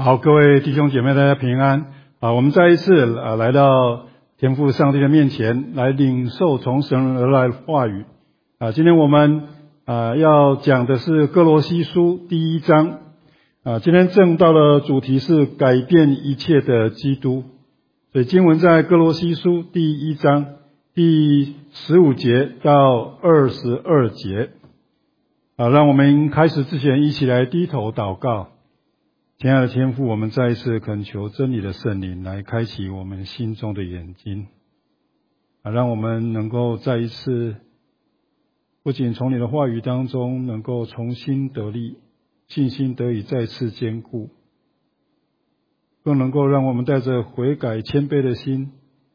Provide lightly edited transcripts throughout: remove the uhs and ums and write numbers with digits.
好，各位弟兄姐妹，大家平安。我们再一次来到天父上帝的面前，来领受从神而来的话语。今天我们要讲的是歌罗西书第1章。今天正道的主题是改变一切的基督。所以经文在歌罗西书第1章第15节到22节。让我们开始之前一起来低头祷告。亲爱的天父，我们再一次恳求真理的圣灵来开启我们心中的眼睛，让我们能够再一次不仅从你的话语当中能够重新得力，信心得以再次坚固，更能够让我们带着悔改谦卑的心，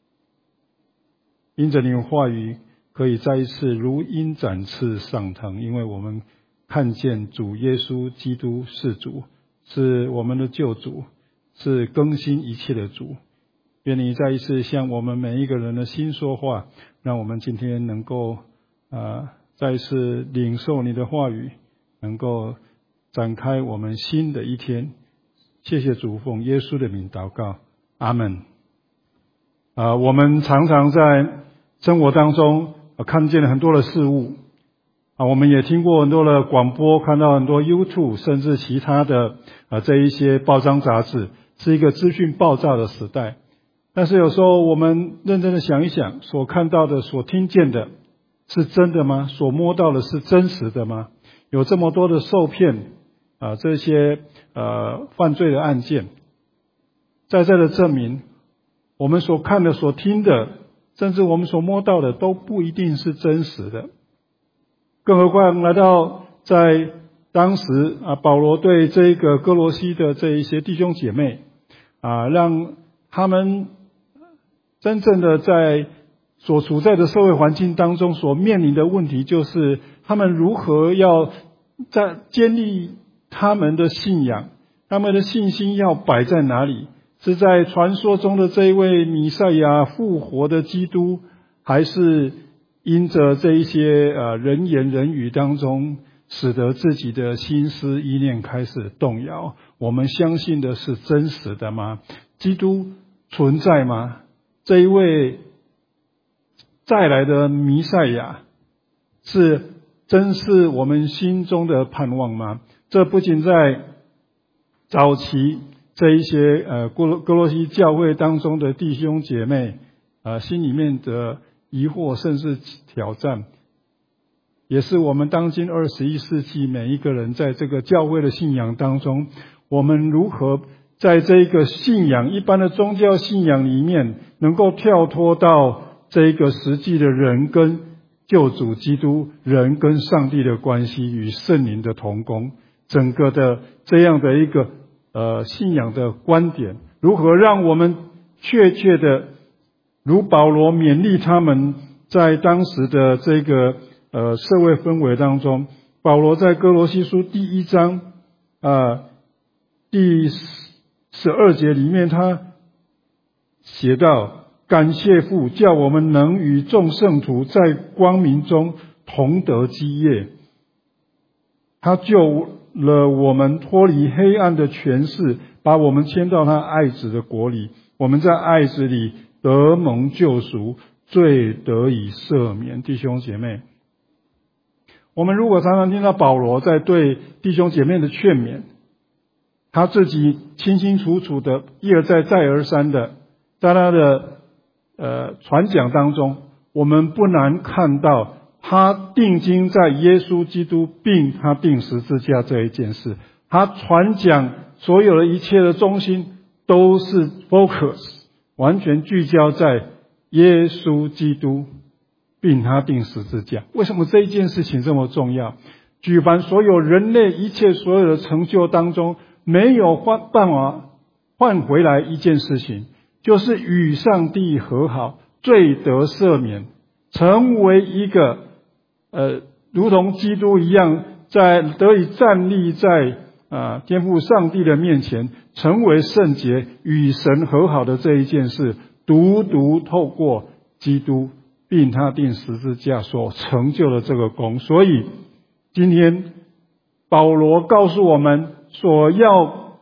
因着你的话语可以再一次如鹰展翅上腾，因为我们看见主耶稣基督是主，是我们的救主，是更新一切的主。愿你再一次向我们每一个人的心说话，让我们今天能够再一次领受你的话语，能够展开我们新的一天。谢谢主，奉耶稣的名祷告，阿们。我们常常在生活当中看见了很多的事物，我们也听过很多的广播，看到很多 YouTube 甚至其他的这一些报章杂志，是一个资讯爆炸的时代。但是有时候我们认真的想一想，所看到的所听见的是真的吗？所摸到的是真实的吗？有这么多的受骗这些犯罪的案件，在这的证明我们所看的所听的甚至我们所摸到的都不一定是真实的。更何况来到在当时保罗对这个歌罗西的这一些弟兄姐妹让他们真正的在所处在的社会环境当中所面临的问题，就是他们如何要在建立他们的信仰，他们的信心要摆在哪里？是在传说中的这一位弥赛亚复活的基督，还是因着这一些人言人语当中，使得自己的心思意念开始动摇？我们相信的是真实的吗？基督存在吗？这一位再来的弥赛亚真是我们心中的盼望吗？这不仅在早期这一些歌罗西教会当中的弟兄姐妹心里面的疑惑甚至挑战，也是我们当今21世纪每一个人在这个教会的信仰当中，我们如何在这个信仰一般的宗教信仰里面能够跳脱到这个实际的人跟救主基督，人跟上帝的关系与圣灵的同工，整个的这样的一个信仰的观点，如何让我们确切的如保罗勉励他们在当时的这个社会氛围当中。保罗在歌罗西书第1章第12节里面，他写到：感谢父，叫我们能与众圣徒在光明中同得基业。他救了我们脱离黑暗的权势，把我们迁到他爱子的国里。我们在爱子里得蒙救赎，罪得以赦免。弟兄姐妹，我们如果常常听到保罗在对弟兄姐妹的劝勉，他自己清清楚楚的一而再再而三的在他的传讲当中，我们不难看到他定睛在耶稣基督并他钉十字架这一件事。他传讲所有的一切的中心都是 focus 完全聚焦在耶稣基督并他钉十字架。为什么这一件事情这么重要？举凡所有人类一切所有的成就当中，没有办法换回来一件事情，就是与上帝和好，罪得赦免，成为一个如同基督一样，得以站立在天父上帝的面前，成为圣洁，与神和好的这一件事，独透过基督并他钉十字架所成就的这个功。所以今天保罗告诉我们，所要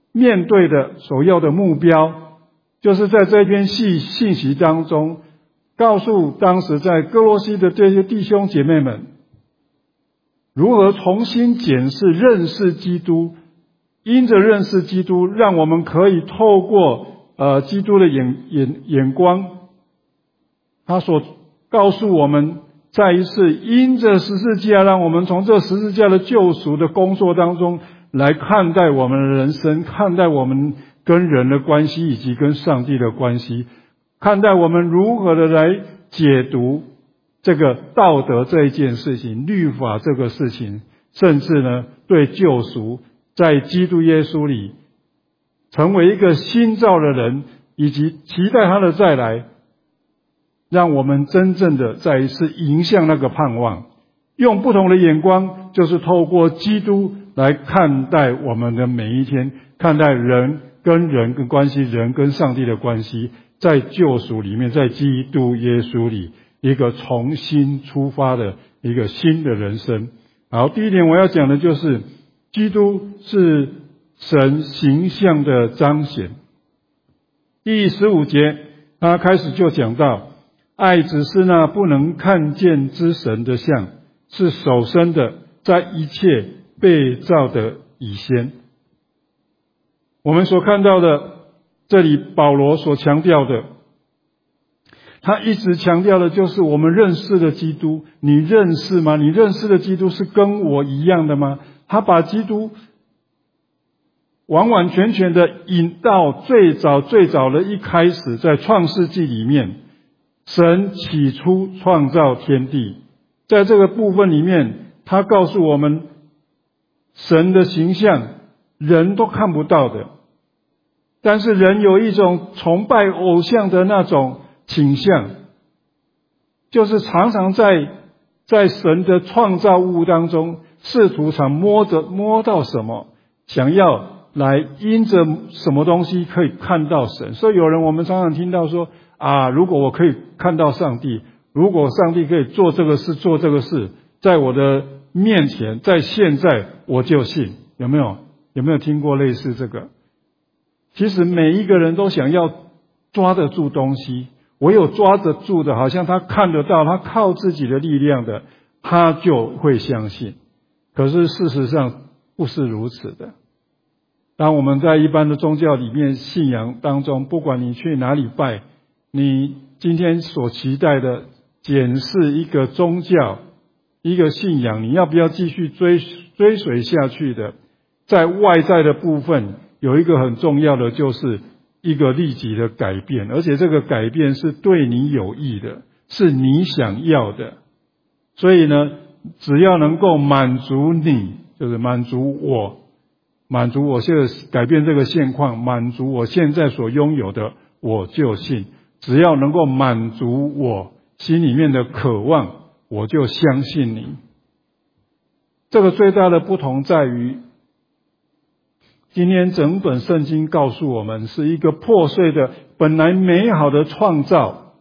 面对的首要的目标，就是在这篇信息当中，告诉当时在哥罗西的这些弟兄姐妹们，如何重新检视认识基督，因着认识基督，让我们可以透过基督的眼光，他所告诉我们，再一次因着十字架，让我们从这十字架的救赎的工作当中来看待我们的人生，看待我们跟人的关系以及跟上帝的关系，看待我们如何的来解读这个道德这一件事情，律法这个事情，甚至呢对救赎在基督耶稣里成为一个新造的人，以及期待他的再来，让我们真正的再一次迎向那个盼望，用不同的眼光，就是透过基督来看待我们的每一天，看待人跟关系，人跟上帝的关系，在救赎里面，在基督耶稣里一个重新出发的一个新的人生。好，第一点我要讲的就是基督是神形象的彰显。第15节他开始就讲到，爱只是那不能看见之神的像，是首生的，在一切被造的以先。我们所看到的，这里保罗所强调的，他一直强调的就是我们认识的基督。你认识吗？你认识的基督是跟我一样的吗？他把基督完完全全的引到最早的一开始，在创世纪里面，神起初创造天地，在这个部分里面，他告诉我们神的形象人都看不到的，但是人有一种崇拜偶像的那种倾向，就是常常在神的创造物当中试图想摸到什么，想要来因着什么东西可以看到神。所以我们常常听到说如果我可以看到上帝，如果上帝可以做这个事在我的面前，在现在我就信。有没有听过类似这个？其实每一个人都想要抓得住东西，唯有抓得住的，好像他看得到，他靠自己的力量的，他就会相信。可是事实上不是如此的。当我们在一般的宗教里面信仰当中，不管你去哪里拜，你今天所期待的检视一个宗教，一个信仰，你要不要继续追随下去的，在外在的部分有一个很重要的，就是一个立即的改变，而且这个改变是对你有益的，是你想要的。所以呢，只要能够满足你，就是满足我现在改变这个现况，满足我现在所拥有的，我就信。只要能够满足我心里面的渴望，我就相信你。这个最大的不同在于，今天整本圣经告诉我们，是一个破碎的本来美好的创造，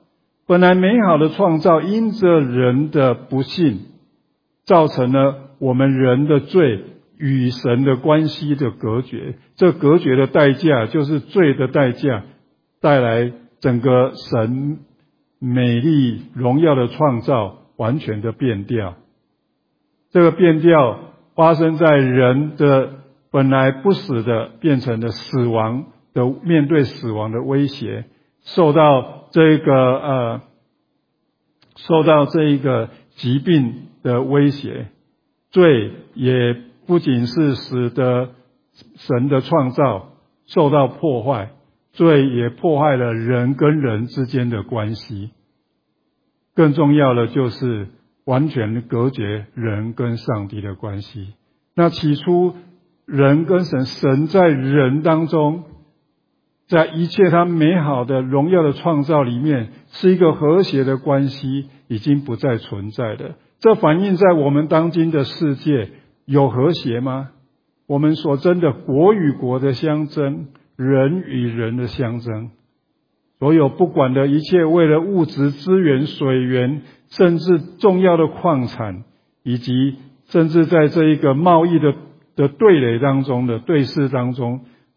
因着人的不信，造成了我们人的罪与神的关系的隔绝。这隔绝的代价就是罪的代价，带来整个神美丽荣耀的创造完全的变调。这个变调发生在人的本来不死的，变成了死亡的，面对死亡的威胁，受到这一个疾病的威胁。罪也不仅是使得神的创造受到破坏，罪也破坏了人跟人之间的关系。更重要的就是完全隔绝人跟上帝的关系。那起初人跟神在人当中，在一切他美好的荣耀的创造里面，是一个和谐的关系，已经不再存在的。这反映在我们当今的世界，有和谐吗？我们所争的国与国的相争，人与人的相争，所有不管的一切，为了物质资源、水源，甚至重要的矿产，以及甚至在这一个贸易的对垒当中的对峙当中，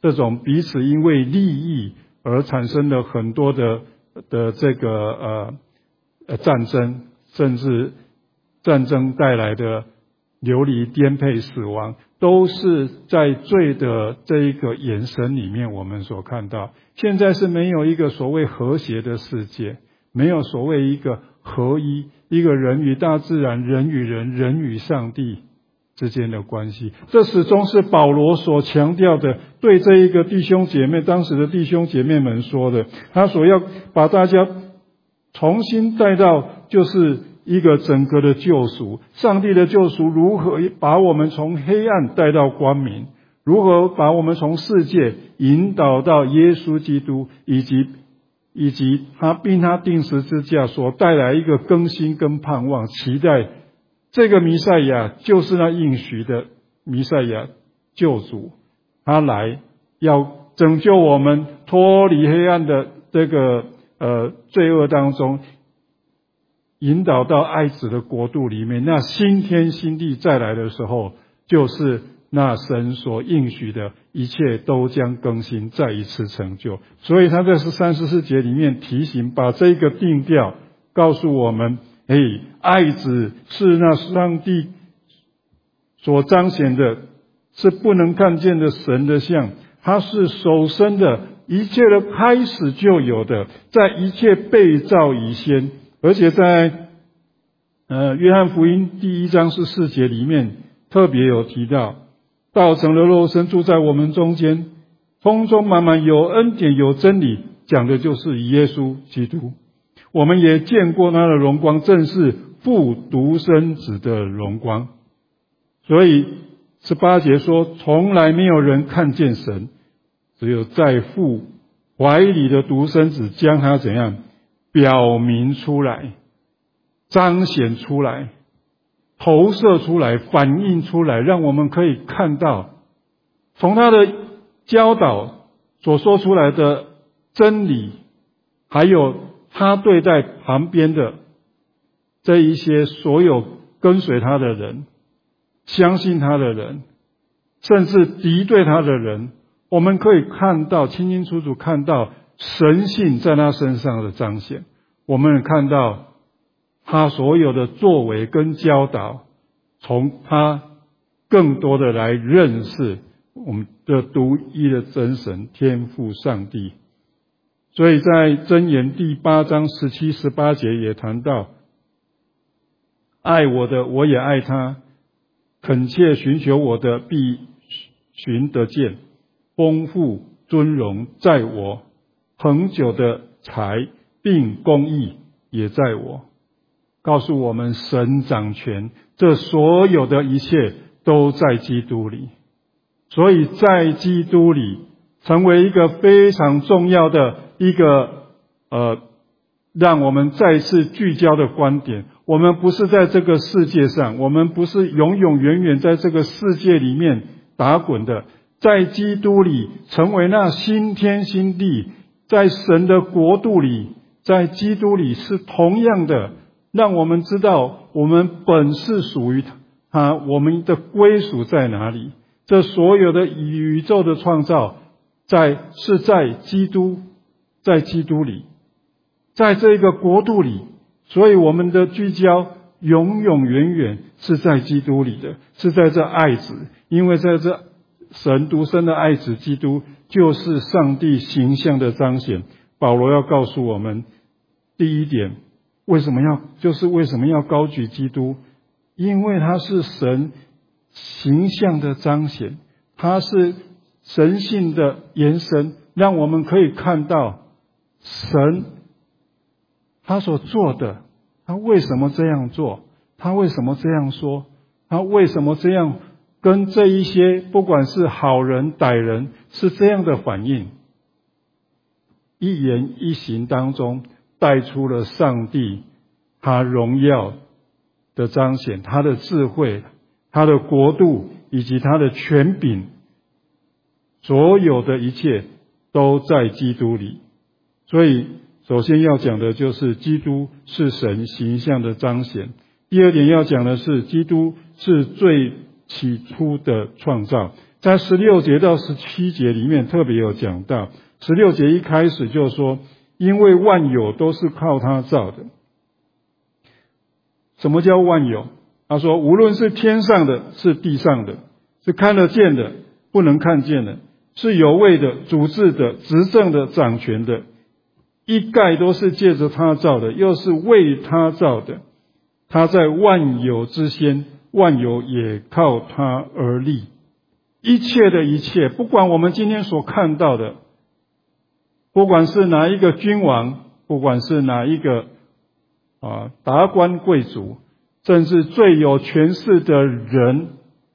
这种彼此因为利益而产生了很多的这个战争，甚至战争带来的流离颠沛死亡，都是在罪的这一个眼神里面我们所看到。现在是没有一个所谓和谐的世界，没有所谓一个合一，一个人与大自然，人与人，人与上帝之间的关系。这始终是保罗所强调的，对这一个弟兄姐妹，当时的弟兄姐妹们说的，他所要把大家重新带到就是一个整个的救赎，上帝的救赎如何把我们从黑暗带到光明，如何把我们从世界引导到耶稣基督，以及他并他钉十字架所带来一个更新跟盼望，期待这个弥赛亚就是那应许的弥赛亚救主，他来要拯救我们脱离黑暗的这个罪恶当中，引导到爱子的国度里面。那新天新地再来的时候，就是那神所应许的一切都将更新，再一次成就。所以他在34节里面提醒，把这个定调告诉我们，爱子是那上帝所彰显的，是不能看见的神的像，他是首生的，一切的开始就有的，在一切被造以先。而且在约翰福音第1章14节里面特别有提到，道成了肉身住在我们中间，丰丰满满有恩典有真理，讲的就是耶稣基督。我们也见过他的荣光，正是父独生子的荣光。所以18节说，从来没有人看见神，只有在父怀里的独生子将他怎样表明出来，彰显出来，投射出来，反映出来，让我们可以看到从他的教导所说出来的真理，还有他对待旁边的这一些所有跟随他的人，相信他的人，甚至敌对他的人，我们可以看到清清楚楚看到神性在他身上的彰显。我们看到他所有的作为跟教导，从他更多的来认识我们的独一的真神天父上帝。所以在箴言第8章17、18节也谈到，爱我的我也爱他，恳切寻求我的必寻得见，丰富尊荣在我，恒久的财并公义也在我。告诉我们神掌权，这所有的一切都在基督里。所以在基督里成为一个非常重要的一个让我们再次聚焦的观点。我们不是在这个世界上，我们不是永永远远在这个世界里面打滚的，在基督里成为那新天新地，在神的国度里，在基督里是同样的，让我们知道我们本是属于他，我们的归属在哪里。这所有的宇宙的创造是在基督里，在这个国度里。所以我们的聚焦永永远远是在基督里的，是在这爱子。因为在这神独生的爱子基督就是上帝形象的彰显。保罗要告诉我们，第一点，为什么要高举基督？因为他是神形象的彰显，他是神性的延伸，让我们可以看到神他所做的，他为什么这样做，他为什么这样说，他为什么这样跟这一些不管是好人歹人是这样的反应。一言一行当中带出了上帝他荣耀的彰显，他的智慧，他的国度以及他的权柄，所有的一切都在基督里。所以首先要讲的就是基督是神形象的彰显。第二点要讲的是基督是最起初的创造。 在16节到17节里面特别有讲到，16节一开始就说，因为万有都是靠他造的。什么叫万有？他说，无论是天上的，是地上的，是看得见的，不能看见的，是有位的、主治的、执政的、掌权的，一概都是借着他造的，又是为他造的。他在万有之先，万有也靠他而立。一切的一切，不管我们今天所看到的，不管是哪一个君王，不管是哪一个达官贵族，甚至最有权势的人，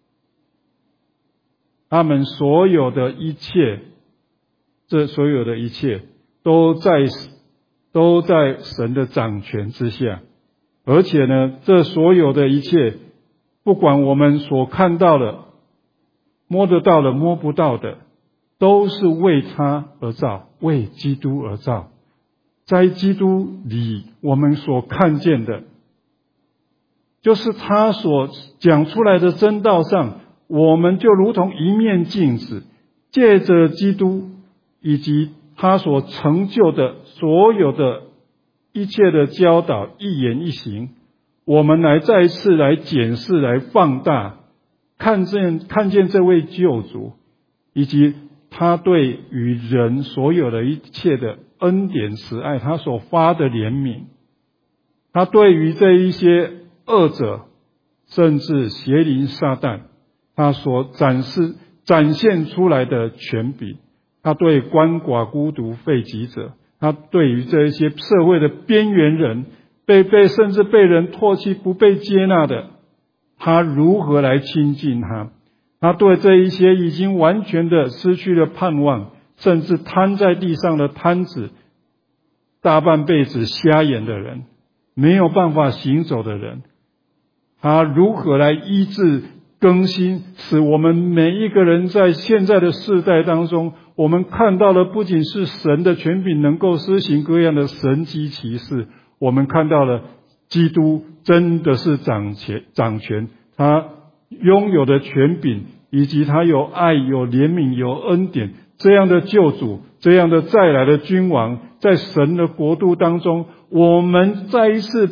他们所有的一切，这所有的一切都在神的掌权之下。而且呢，这所有的一切，不管我们所看到的、摸得到的、摸不到的，都是为他而造，为基督而造。在基督里，我们所看见的，就是他所讲出来的真道上，我们就如同一面镜子，借着基督以及他所成就的所有的一切的教导，一言一行，我们来再一次来检视、来放大，看见这位救主，以及他对于人所有的一切的恩典慈爱，他所发的怜悯，他对于这一些恶者，甚至邪灵撒旦，他所展现出来的权柄，他对鳏寡孤独废疾者，他对于这一些社会的边缘人，甚至被人唾弃不被接纳的，他如何来亲近他？他对这一些已经完全的失去了盼望，甚至瘫在地上的瘫子，大半辈子瞎眼的人，没有办法行走的人，他如何来医治更新，使我们每一个人在现在的世代当中，我们看到的不仅是神的权柄能够施行各样的神迹奇事，我们看到了基督真的是掌权，他拥有的权柄，以及他有爱、有怜悯、有恩典，这样的救主，这样的再来的君王，在神的国度当中，我们再一次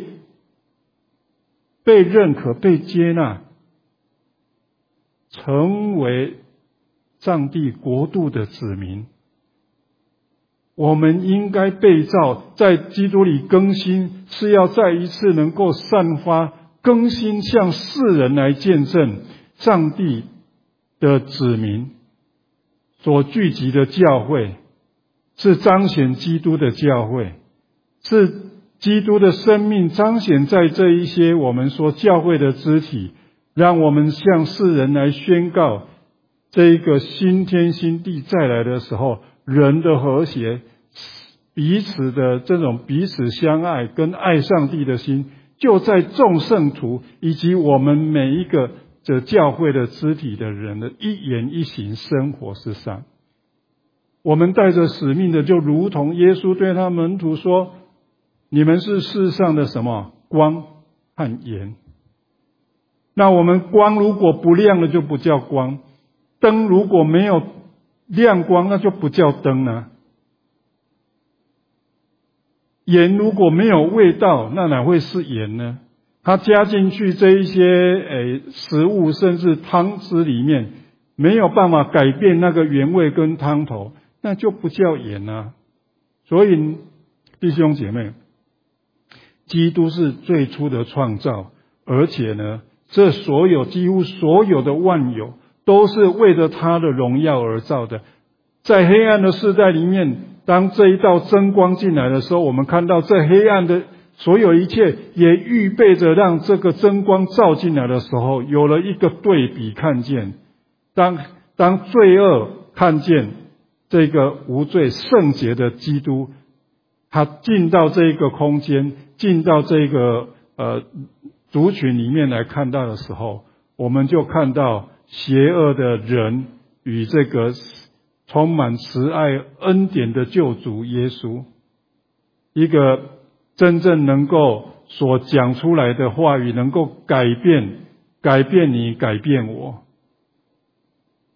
被认可、被接纳，成为上帝国度的子民。我们应该被造，在基督里更新，是要再一次能够散发更新，向世人来见证上帝的子民所聚集的教会，是彰显基督的教会，是基督的生命彰显在这一些我们说教会的肢体，让我们向世人来宣告，这一个新天新地再来的时候，人的和谐，彼此的这种彼此相爱跟爱上帝的心，就在众圣徒以及我们每一个这教会的肢体的人的一言一行生活之上。我们带着使命的，就如同耶稣对他门徒说，你们是世上的什么？光和盐。那我们光如果不亮了，就不叫光；灯如果没有亮光，那就不叫灯啊。盐如果没有味道，那哪会是盐呢？它加进去这一些食物甚至汤汁里面，没有办法改变那个原味跟汤头，那就不叫盐啊。所以弟兄姐妹，基督是最初的创造，而且呢，这几乎所有的万有都是为了他的荣耀而造的。在黑暗的世代里面，当这一道真光进来的时候，我们看到这黑暗的所有一切也预备着让这个真光照进来的时候，有了一个对比看见。当罪恶看见这个无罪圣洁的基督，他进到这个空间，进到这个族群里面来看到的时候，我们就看到邪恶的人与这个充满慈爱恩典的救主耶稣，一个真正能够所讲出来的话语能够改变你，改变我。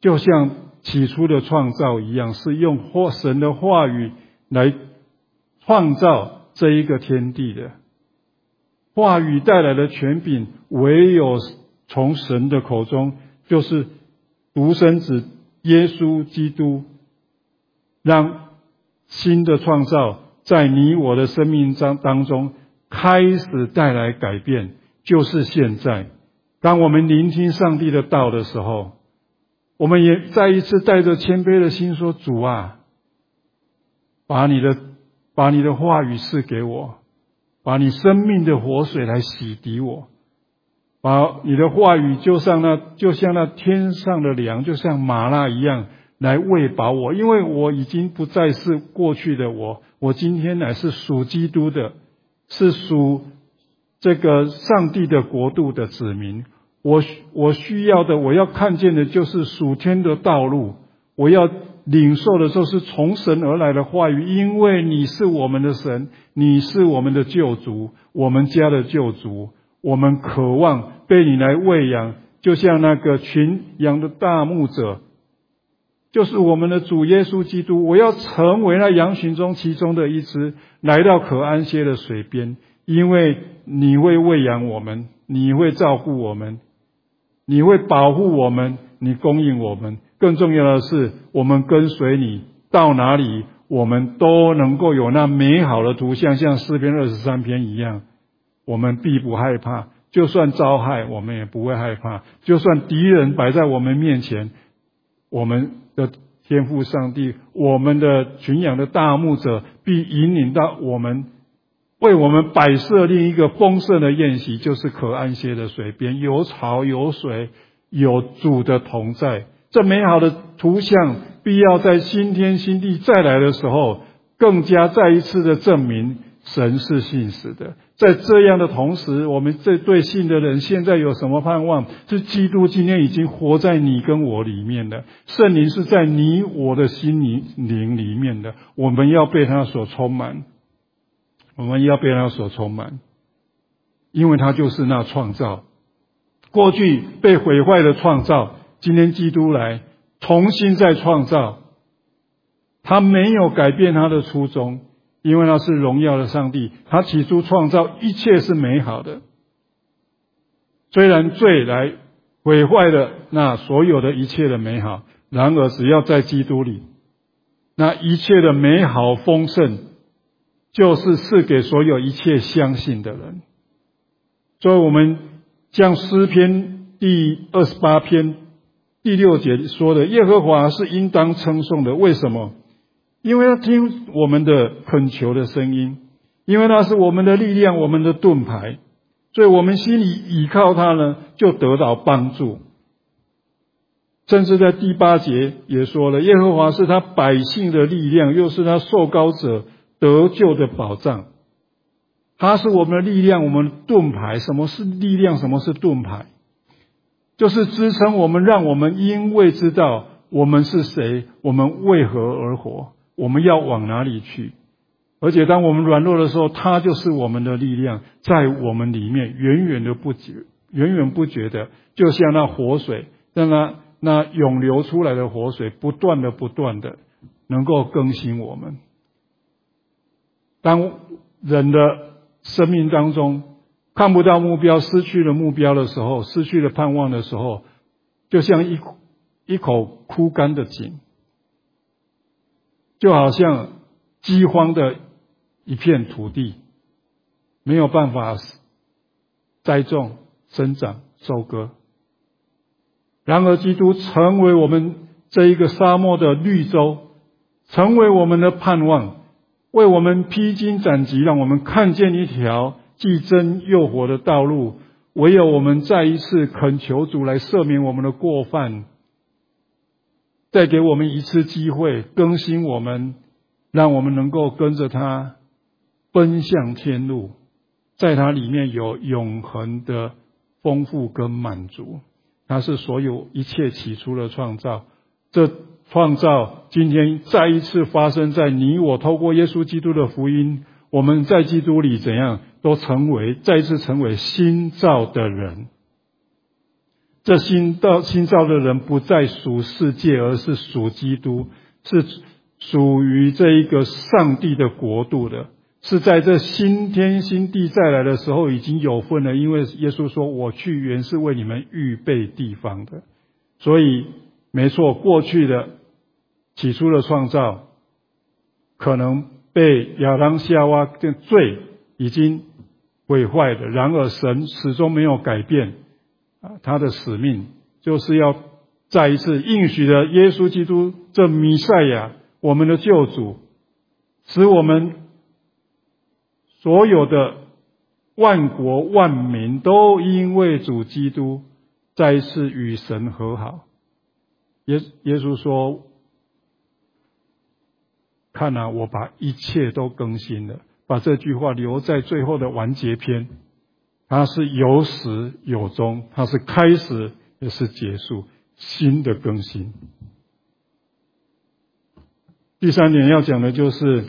就像起初的创造一样，是用神的话语来创造这一个天地的。话语带来的权柄，唯有从神的口中，就是独生子耶稣基督，让新的创造在你我的生命当中开始带来改变。就是现在，当我们聆听上帝的道的时候，我们也再一次带着谦卑的心说，主啊，把你的话语赐给我，把你生命的活水来洗涤我，把你的话语就像那天上的粮，就像玛纳一样来喂饱我。因为我已经不再是过去的我今天乃是属基督的，是属这个上帝的国度的子民。我需要的，我要看见的就是属天的道路。我要领受的就是从神而来的话语，因为你是我们的神，你是我们的救主，我们家的救主。我们渴望被你来喂养，就像那个群羊的大牧者，就是我们的主耶稣基督。我要成为那羊群中其中的一只，来到可安歇的水边，因为你会喂养我们，你会照顾我们，你会保护我们，你供应我们。更重要的是，我们跟随你到哪里，我们都能够有那美好的图像，像诗篇23篇一样，我们必不害怕。就算遭害，我们也不会害怕。就算敌人摆在我们面前，我们的天父上帝，我们的群羊的大牧者，必引领到我们，为我们摆设另一个丰盛的宴席，就是可安歇的水边，有草有水，有主的同在。这美好的图像必要在新天新地再来的时候，更加再一次的证明神是信实的。在这样的同时，我们这对信的人现在有什么盼望？是基督今天已经活在你跟我里面的，圣灵是在你我的心灵里面的，我们要被他所充满，我们要被他所充满，因为他就是那创造，过去被毁坏的创造，今天基督来重新再创造。他没有改变他的初衷，因为他是荣耀的上帝，他起初创造一切是美好的。虽然罪来毁坏了那所有的一切的美好，然而只要在基督里，那一切的美好丰盛就是赐给所有一切相信的人。所以我们像诗篇第28篇第6节说的，耶和华是应当称颂的。为什么？因为他听我们的恳求的声音，因为他是我们的力量，我们的盾牌，所以我们心里倚靠他呢，就得到帮助。甚至在第8节也说了，耶和华是他百姓的力量，又是他受膏者得救的保障。他是我们的力量，我们的盾牌。什么是力量？什么是盾牌？就是支撑我们，让我们因为知道我们是谁，我们为何而活，我们要往哪里去。而且当我们软弱的时候，他就是我们的力量，在我们里面源源不绝的，就像那活水，让那涌流出来的活水，不断的能够更新我们。当人的生命当中看不到目标，失去了目标的时候，失去了盼望的时候，就像一口枯干的井，就好像饥荒的一片土地，没有办法栽种、生长、收割。然而基督成为我们这一个沙漠的绿洲，成为我们的盼望，为我们披荆斩棘，让我们看见一条既真又活的道路。唯有我们再一次恳求主来赦免我们的过犯，再给我们一次机会更新我们，让我们能够跟着他奔向天路，在他里面有永恒的丰富跟满足。他是所有一切起初的创造，这创造今天再一次发生在你我，透过耶稣基督的福音，我们在基督里怎样都再一次成为新造的人。 这新造的人不再属世界，而是属基督，是属于这一个上帝的国度的，是在这新天新地再来的时候已经有份了。因为耶稣说我去原是为你们预备地方的。所以没错，过去的起初的创造可能被亚当夏娃的罪已经毁坏了，然而神始终没有改变他的使命，就是要再一次应许了耶稣基督这弥赛亚，我们的救主，使我们所有的万国万民都因为主基督再一次与神和好。耶稣说，看啊，我把一切都更新了，把这句话留在最后的完结篇。它是有始有终，它是开始也是结束，新的更新。第三点要讲的就是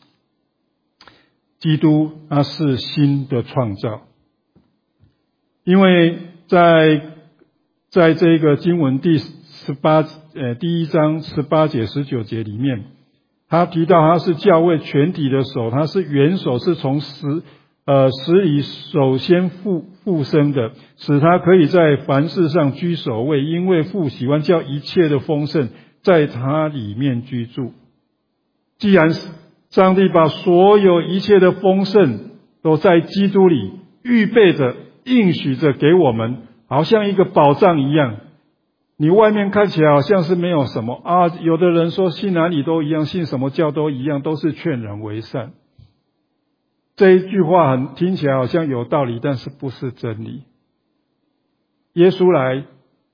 基督他是新的创造。因为在这个经文第1章18节19节里面，他提到他是教会全体的首，他是元首，是从死里首先复生的，使他可以在凡事上居首位，因为父喜欢叫一切的丰盛在他里面居住。既然上帝把所有一切的丰盛都在基督里预备着应许着给我们，好像一个宝藏一样，你外面看起来好像是没有什么啊，有的人说信哪里都一样，信什么教都一样，都是劝人为善。这一句话听起来好像有道理，但是不是真理。耶稣来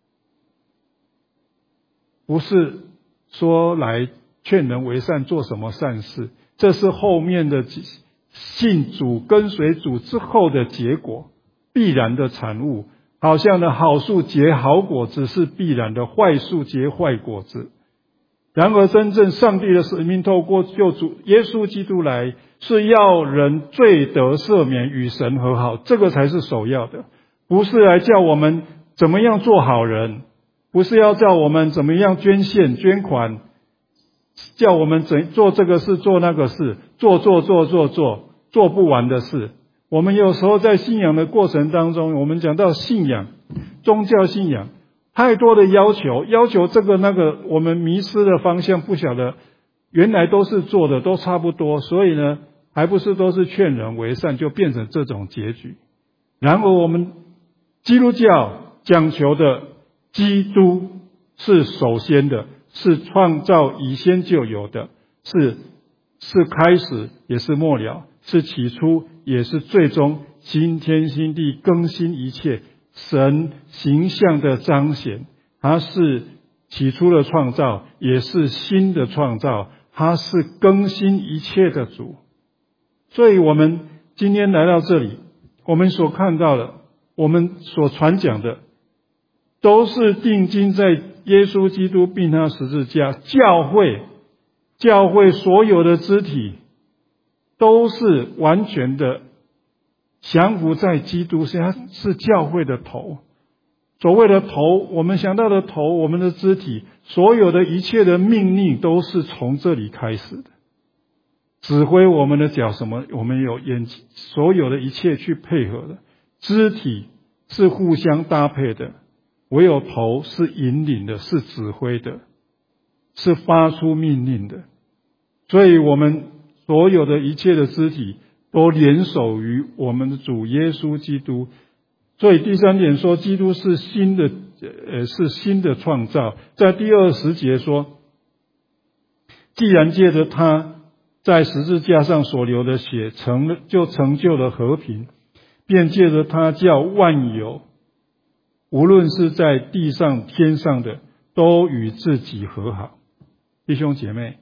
不是说来劝人为善，做什么善事，这是后面的信主跟随主之后的结果，必然的产物。好像呢，好树结好果子是必然的，坏树结坏果子。然而真正上帝的使命透过救主耶稣基督来，是要人罪得赦免，与神和好，这个才是首要的。不是来叫我们怎么样做好人，不是要叫我们怎么样捐献捐款，叫我们做这个事做那个事，做不完的事。我们有时候在信仰的过程当中，我们讲到信仰，宗教信仰太多的要求这个那个，我们迷失了方向，不晓得原来都是做的都差不多，所以呢还不是都是劝人为善，就变成这种结局。然而我们基督教讲求的基督是首先的，是创造以先就有的，是开始也是末了，是起初也是最终，新天新地更新一切，神形象的彰显。他是起初的创造，也是新的创造，他是更新一切的主。所以我们今天来到这里，我们所看到的，我们所传讲的，都是定睛在耶稣基督并他十字架。教会所有的肢体都是完全的降服在基督，他是教会的头。所谓的头，我们想到的头，我们的肢体，所有的一切的命令都是从这里开始的。指挥我们的脚什么，我们有眼睛，所有的一切去配合的。肢体是互相搭配的，唯有头是引领的，是指挥的，是发出命令的。所以我们所有的一切的肢体都联手于我们的主耶稣基督。所以第三点说，基督是新的创造。在第20节说，既然借着他在十字架上所流的血就成就了和平，便借着他叫万有，无论是在地上天上的，都与自己和好。弟兄姐妹，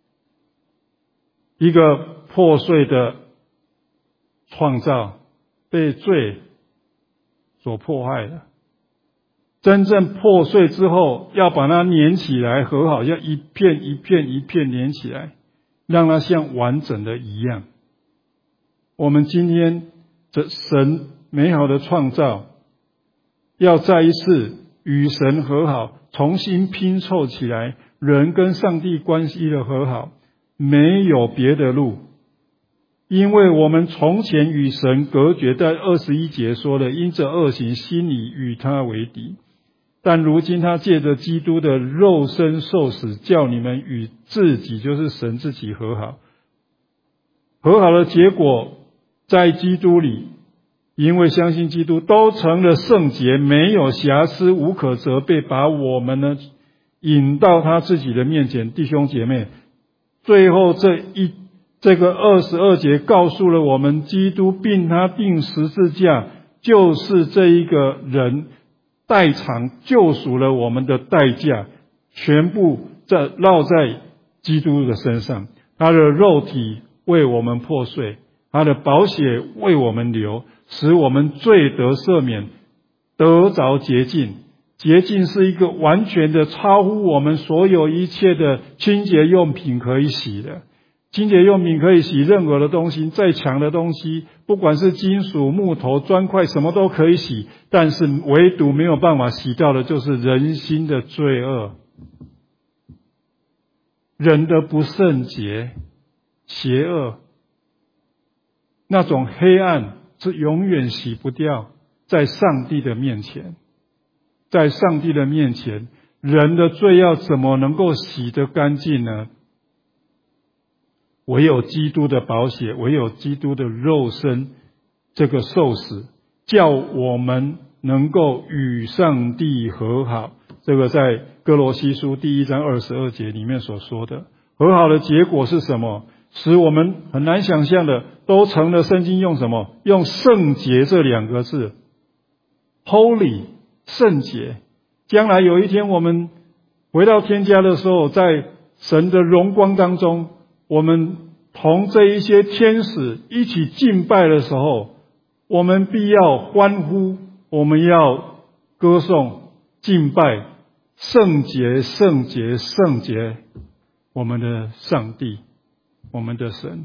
一个破碎的创造被罪所破坏了，真正破碎之后，要把它连起来和好，要一片一片一片连起来，让它像完整的一样。我们今天这神美好的创造， 要再一次与神和好，重新拼凑起来人跟上帝关系的和好，没有别的路。因为我们从前与神隔绝，在21节说了，因着恶行心里与他为敌，但如今他借着基督的肉身受死，叫你们与自己，就是神自己和好。和好的结果在基督里，因为相信基督都成了圣洁，没有瑕疵，无可责备，把我们呢引到他自己的面前。弟兄姐妹，最后这个22节告诉了我们，基督并他钉十字架，就是这一个人代偿救赎了我们的代价，全部落在基督的身上。他的肉体为我们破碎，他的宝血为我们流，使我们罪得赦免，得着洁净。洁净是一个完全的超乎我们所有一切的清洁用品可以洗的。清洁用品可以洗任何的东西，再强的东西，不管是金属、木头、砖块，什么都可以洗，但是唯独没有办法洗掉的就是人心的罪恶，人的不圣洁、邪恶，那种黑暗是永远洗不掉。在上帝的面前，在上帝的面前，人的罪要怎么能够洗得干净呢？唯有基督的宝血，唯有基督的肉身这个受死，叫我们能够与上帝和好。这个在哥罗西书第1章22节里面所说的和好的结果是什么？使我们很难想象的都成了圣经用什么？用圣洁这2个字， Holy， 圣洁。将来有一天我们回到天家的时候，在神的荣光当中，我们同这一些天使一起敬拜的时候，我们必要欢呼，我们要歌颂敬拜圣洁圣洁圣洁我们的上帝，我们的神。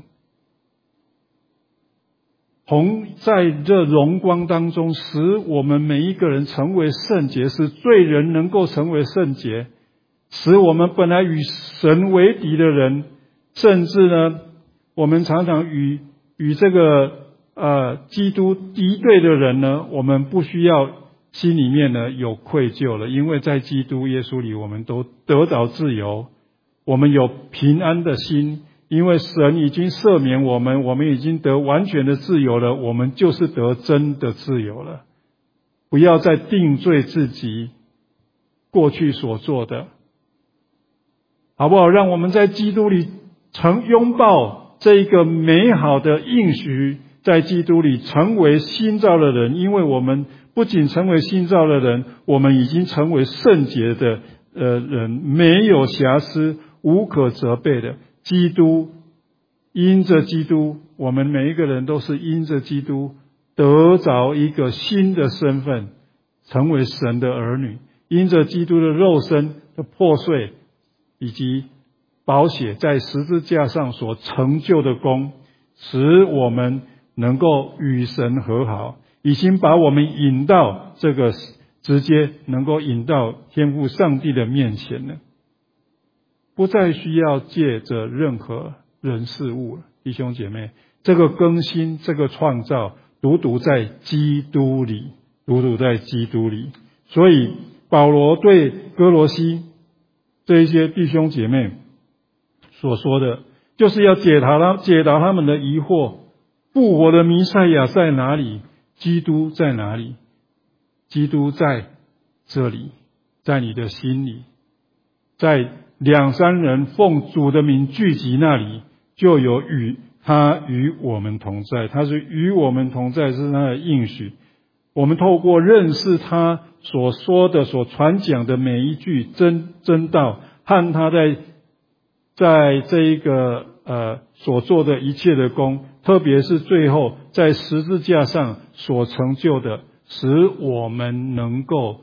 同在这荣光当中，使我们每一个人成为圣洁，使罪人能够成为圣洁，使我们本来与神为敌的人，甚至呢，我们常常与这个基督敌对的人呢，我们不需要心里面呢有愧疚了，因为在基督耶稣里，我们都得着自由，我们有平安的心，因为神已经赦免我们，我们已经得完全的自由了，我们就是得真的自由了。不要再定罪自己过去所做的，好不好？让我们在基督里拥抱这一个美好的应许，在基督里成为新造的人。因为我们不仅成为新造的人，我们已经成为圣洁的人，没有瑕疵，无可责备的。基督，因着基督，我们每一个人都是因着基督得着一个新的身份，成为神的儿女。因着基督的肉身的破碎以及宝血在十字架上所成就的功，使我们能够与神和好，已经把我们引到这个直接能够引到天父上帝的面前了，不再需要借着任何人事物了。弟兄姐妹，这个更新，这个创造，独独在基督里，独独在基督里。所以保罗对哥罗西这一些弟兄姐妹所说的，就是要解答他们的疑惑。复活的弥赛亚在哪里？基督在哪里？基督在这里，在你的心里，在2、3人奉主的名聚集那里，就有他与我们同在。他是与我们同在，是他的应许。我们透过认识他所说的、所传讲的每一句真道，和他在这一个所做的一切的功，特别是最后在十字架上所成就的，使我们能够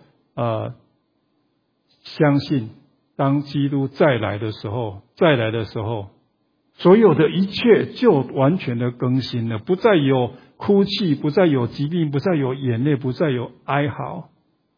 相信，当基督再来的时候，所有的一切就完全的更新了，不再有哭泣，不再有疾病，不再有眼泪，不再有哀嚎。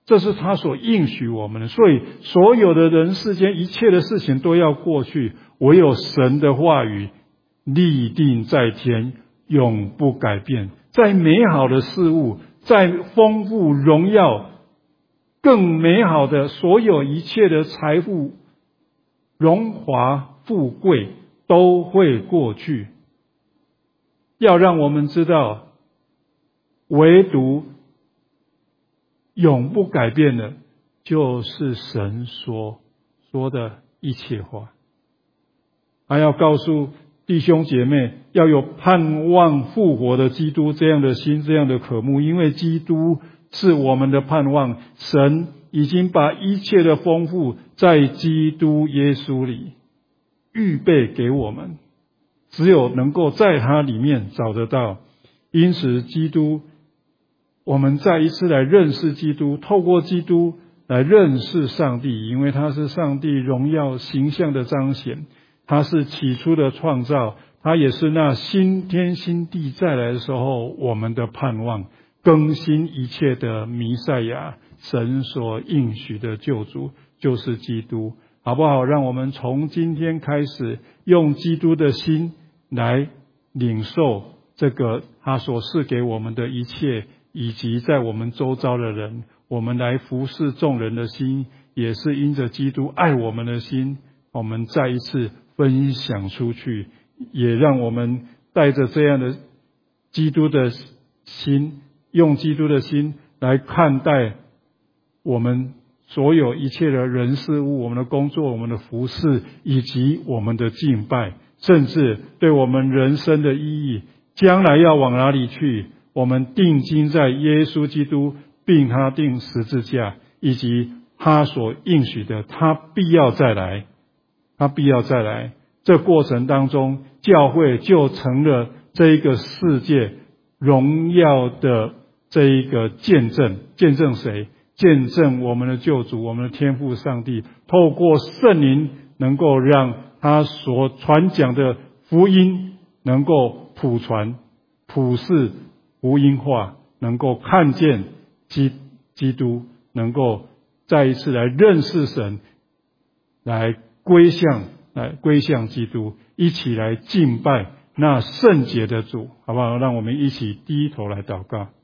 这是他所应许我们的。所以所有的人世间一切的事情都要过去，唯有神的话语立定在天，永不改变。再美好的事物，再丰富荣耀，更美好的所有一切的财富、荣华富贵都会过去。要让我们知道，唯独永不改变的，就是神说的一切话。还要告诉弟兄姐妹，要有盼望复活的基督这样的心，这样的渴慕，因为基督是我们的盼望。神已经把一切的丰富在基督耶稣里预备给我们，只有能够在他里面找得到。因此基督，我们再一次来认识基督，透过基督来认识上帝，因为他是上帝荣耀形象的彰显，他是起初的创造，他也是那新天新地再来的时候我们的盼望，更新一切的弥赛亚，神所应许的救主就是基督，好不好？让我们从今天开始用基督的心来领受这个他所赐给我们的一切，以及在我们周遭的人，我们来服侍众人的心，也是因着基督爱我们的心，我们再一次分享出去，也让我们带着这样的基督的心，用基督的心来看待我们所有一切的人事物，我们的工作，我们的服事，以及我们的敬拜，甚至对我们人生的意义，将来要往哪里去，我们定睛在耶稣基督，并他钉十字架，以及他所应许的他必要再来，他必要再来。这过程当中，教会就成了这一个世界荣耀的这一个见证。见证谁？见证我们的救主，我们的天父上帝，透过圣灵能够让他所传讲的福音能够普传、普世福音化，能够看见基督，能够再一次来认识神，来归向基督，一起来敬拜那圣洁的主，好不好？让我们一起低头来祷告。